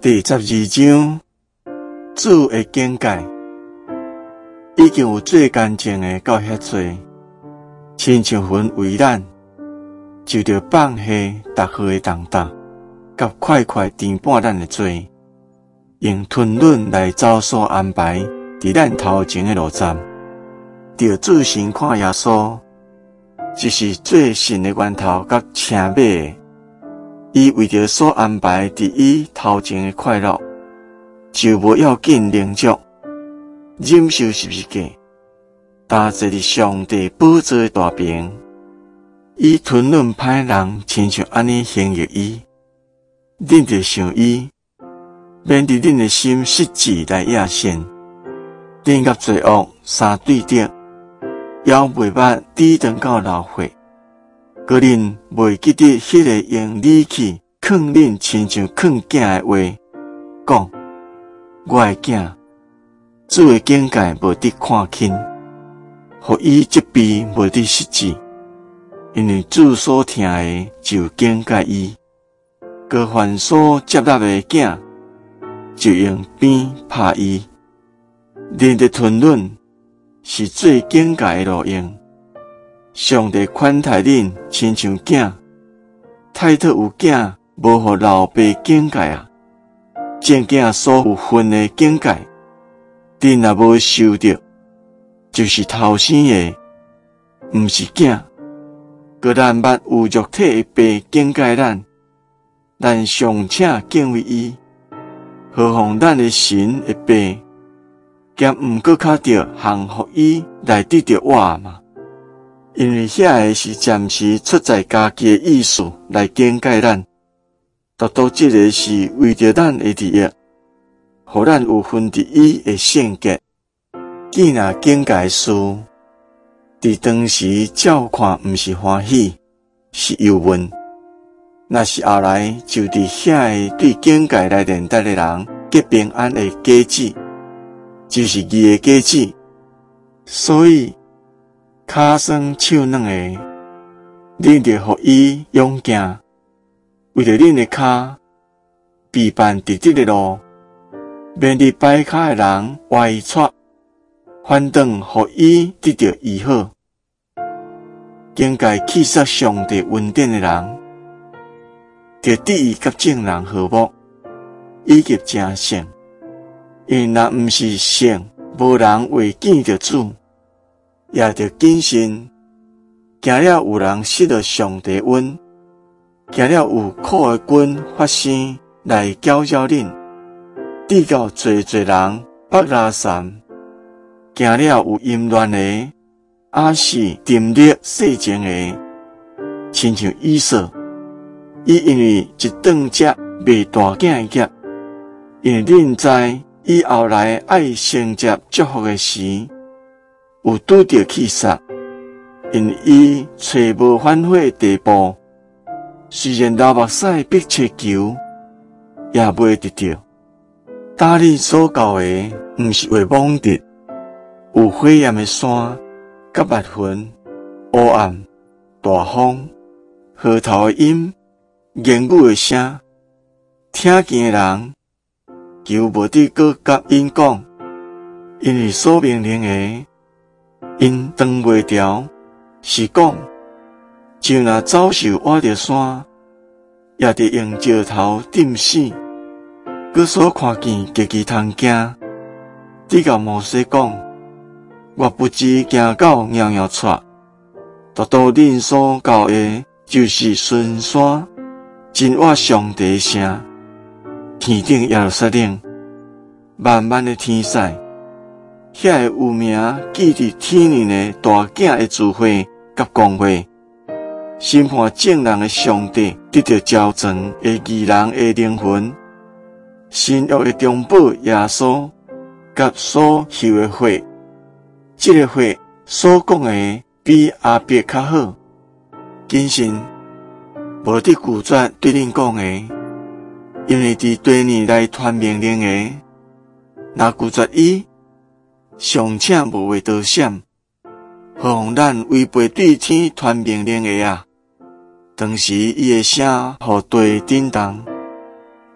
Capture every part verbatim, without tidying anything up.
第十二章，主的境界，已经有最干净的到遐多，亲像云为咱，就着放下逐号的重担，甲快快填满咱的罪，用吞忍来照所安排伫咱头前的路站。着自身看耶稣，就是最神的源头甲青马的。伊为着所安排伫伊头前的快乐，就无要紧领足，忍受十字架，搭坐伫上帝宝座的大边。伊吞忍歹人，亲像安尼形容伊，恁着想伊，免伫恁的心失志来亚线，恁甲罪恶相对敌，犹袂捌抵挡到老岁。个恁袂记得迄个用理气劝恁亲像劝囝的话，讲：我的囝，主的境界无得看轻，互伊责备无得失志，因为主所听的就境界伊，高凡所接纳的囝，就用鞭拍伊。恁的吞忍是最境界的路用。上帝款待恁，亲像囝，太特有囝无互老爸境界啊！正囝所有份的境界，恁若无受着，就是头生的，毋是囝。个咱捌有肉体的爸境界咱，咱尚且敬畏伊，何况咱的神的爸，兼毋过较着降服伊来得着我嘛？因为遐个是暂时出在家己的意思来境界咱，独独这个是为着咱的利益，互咱有份伫伊的性格。既若境界事，伫当时照看毋是欢喜，是忧闷。若是后来就伫遐个对境界来连带的人结平安的果子，就是义的果子。所以骹酸手软的，恁着互伊勇行，为着恁的骹避办直直的路，免伫摆骹的人歪伊错，反倒互伊得着医好。境界气煞上帝恩典的人，着得伊甲正人和睦，以及正圣。因若毋是圣，无人会见着主。也着谨慎，惊了有人失了上帝恩，惊了有苦的棍发生来搅扰恁，致到侪侪人北拉散，惊了有淫乱的，也是沉溺世情的，亲像以扫，伊因为一顿食卖大囝的业，因为恁知伊后来爱承接祝福的时，有拄着气煞，因为伊找无反悔的地步，虽然流目屎逼切求，也袂得着。搭你所教的，毋是为妄德，有火焰的山，甲密云、黑暗、大风、河头的音、言语的声，听见的人，求无得搁甲因讲，因为所命令的。因当袂牢，是讲，就若走兽挖着山，也得用石头钉死。佮所看见家己通惊，只甲摩西讲，我不知惊到尿尿出，独独恁所教的，就是顺山，真我上帝的声，天顶耶路撒冷，慢慢的天使。遐个有名记伫天年的大囝的智慧甲光辉，审判正人的上帝得到骄纵的义人的灵魂，新约的中保耶稣甲所受的话，这个话所讲的比阿伯较好，谨慎无得拒绝对恁讲的，因为伫对你来传命令的，若拒绝伊。尚且无话多闪，何况咱违背对天传命令的啊！当时伊的声互地震动，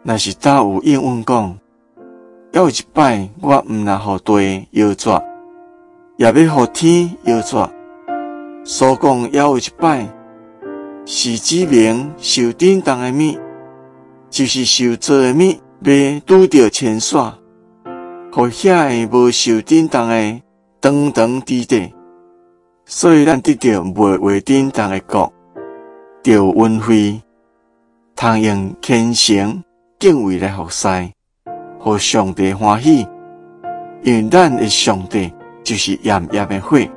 若是早有应允讲，要有一摆我毋若互地摇绝，也要互天摇绝。所讲要有一摆，是指明受震动的物，就是受造的物要拄着牵线，互遐个无受震动的长长之地。所以咱得到袂为震动的国，就有恩惠，通用虔诚敬畏来服侍，互上帝欢喜。因为咱的上帝就是炎炎的火。